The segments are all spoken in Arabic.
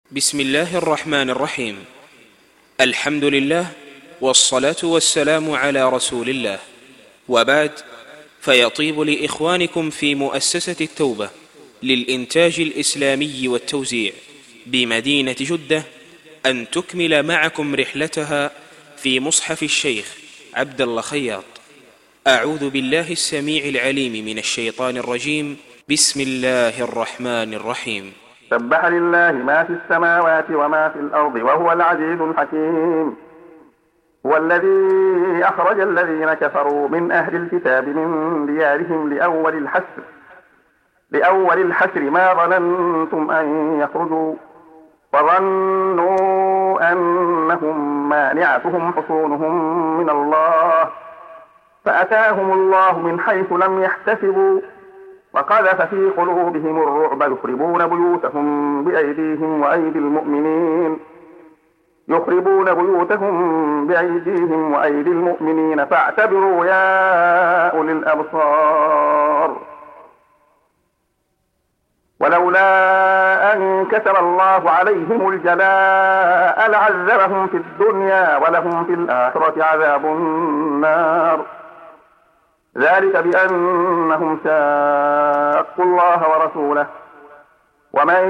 بسم الله الرحمن الرحيم. الحمد لله والصلاة والسلام على رسول الله، وبعد، فيطيب لإخوانكم في مؤسسة التوبة للإنتاج الإسلامي والتوزيع بمدينة جدة أن تكمل معكم رحلتها في مصحف الشيخ عبد الله خياط. أعوذ بالله السميع العليم من الشيطان الرجيم. بسم الله الرحمن الرحيم. سبح لله ما في السماوات وما في الأرض وهو العزيز الحكيم. هو الذي أخرج الذين كفروا من أهل الكتاب من ديارهم لأول الحشر ما ظننتم أن يخرجوا وظنوا أنهم مانعتهم حصونهم من الله فأتاهم الله من حيث لم يحتسبوا وقذف في قلوبهم الرعب يخربون بيوتهم بأيديهم وأيدي المؤمنين فاعتبروا يا أولي الأبصار. ولولا أن كتب الله عليهم الجلاء لعذبهم في الدنيا ولهم في الآخرة عذاب النار، ذلك بأنهم شاقوا الله ورسوله، ومن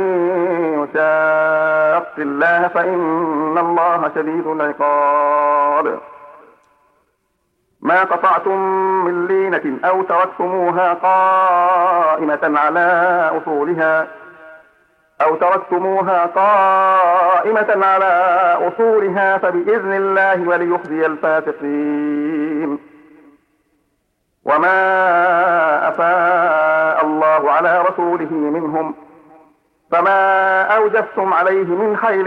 يشاق الله فإن الله شديد العقاب. ما قطعتم من لينة أو تركتموها قائمة على أصولها فبإذن الله وليخزي الفاسقين. وما أفاء الله على رسوله منهم فما أوجفتم عليه من خيل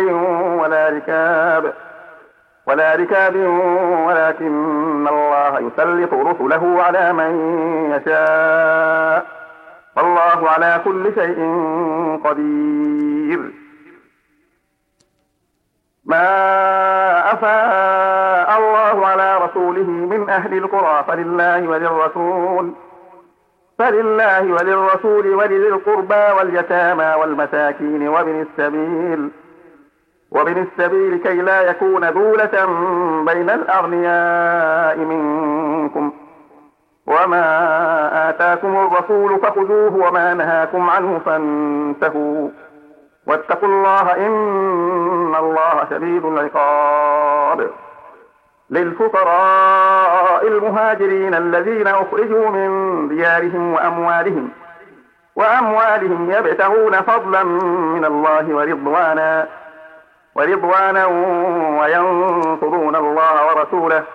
ولا ركاب ولكن الله يسلط رسله على من يشاء والله على كل شيء قدير. ما أفاء الله على رسوله من أهل القرى فلله وللرسول ولذي القربى واليتامى والمساكين وابن السبيل كي لا يكون دولة بين الأغنياء منكم. وما آتاكم الرسول فخذوه وما نهاكم عنه فانتهوا واتقوا الله إن الله شديد العقاب. للفقراء المهاجرين الذين أخرجوا من ديارهم وأموالهم يبتغون فضلا من الله ورضوانا وينصرون الله ورسوله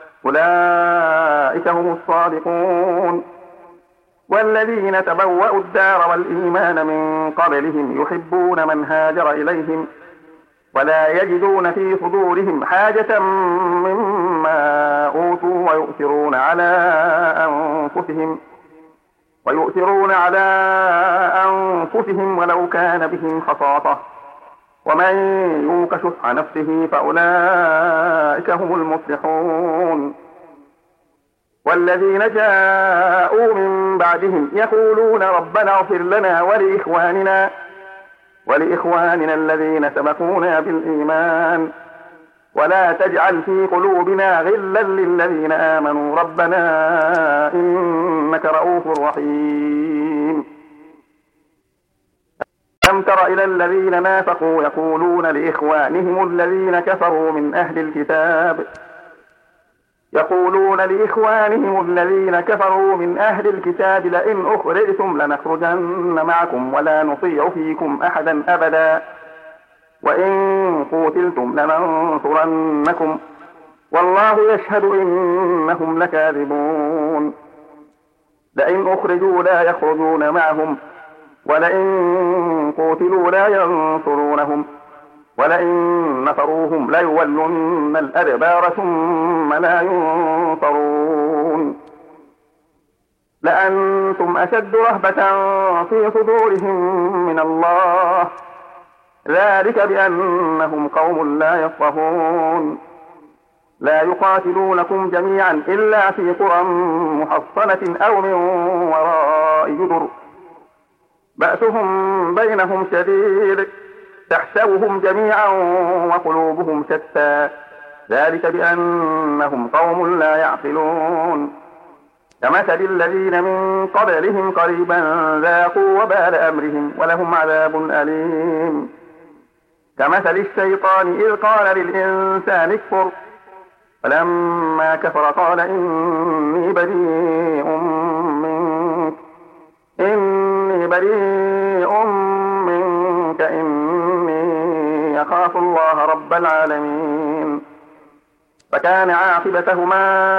أولئك هم الصادقون. والذين تبوأوا الدار والإيمان من قبلهم يحبون من هاجر إليهم ولا يجدون في صدورهم حاجة مما أوتوا ويؤثرون على أنفسهم ولو كان بهم خصاصة ومن يوق شح نفسه فأولئك هم المفلحون. والذين جاءوا من بعدهم يقولون ربنا اغفر لنا ولإخواننا الذين سبقونا بالإيمان ولا تجعل في قلوبنا غلا للذين آمنوا ربنا إنك رؤوف رحيم. ألم تر إلى الذين نافقوا يقولون لإخوانهم الذين كفروا من أهل الكتاب لئن أخرجتم لنخرجن معكم ولا نطيع فيكم أحدا أبدا وإن قوتلتم لننصرنكم والله يشهد إنهم لكاذبون. لئن أخرجوا لا يخرجون معهم ولئن قوتلوا لا ينصرونهم ولئن نصروهم ليولن الأدبار ثم لا ينصرون. لأنتم أشد رهبة في صدورهم من الله ذلك بأنهم قوم لا يفقهون. لا يقاتلونكم جميعا إلا في قرى محصنة أو من وراء جدر بأسهم بينهم شديد تحسبهم جميعا وقلوبهم شتى ذلك بأنهم قوم لا يعقلون كمثل الذين من قبلهم قريبا ذاقوا وبال أمرهم ولهم عذاب أليم كمثل الشيطان إذ قال للإنسان اكفر فلما كفر قال إني بريء منك إني أخاف الله رب العالمين فكان عاقبتهما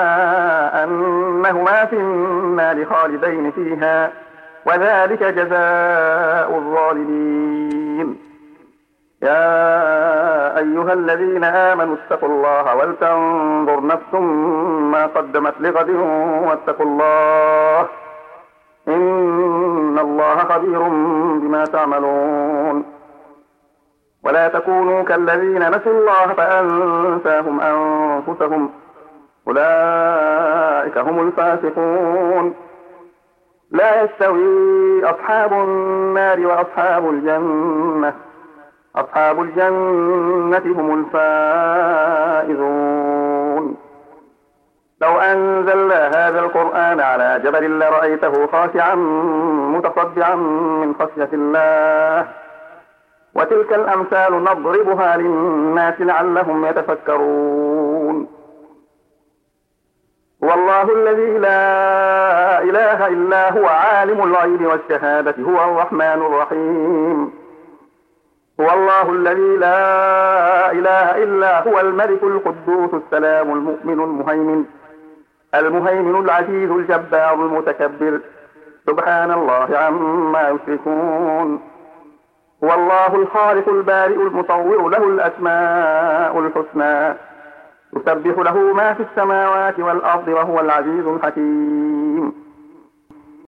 أنهما في النار خالدين فيها وذلك جزاء الظالمين يا أيها الذين آمنوا اتقوا الله ولتنظر نفس ما قدمت لغد واتقوا الله إن الله خبير بما تعملون ولا تكونوا كالذين نسوا الله فأنساهم أنفسهم أولئك هم الفاسقون لا يستوي أصحاب النار وأصحاب الجنة أصحاب الجنة هم الفائزون لو أنزلنا هذا القرآن على جبل لرأيته خاشعا متصدعا من خشية الله وتلك الأمثال نضربها للناس لعلهم يتفكرون هو الله الذي لا إله إلا هو عالم الغيب والشهادة هو الرحمن الرحيم هو الله الذي لا إله إلا هو الملك القدوس السلام المؤمن المهيمن العزيز الجبار المتكبر سبحان الله عما يشركون هو الله الخالق البارئ المصور له الأسماء الحسنى يسبح له ما في السماوات والأرض وهو العزيز الحكيم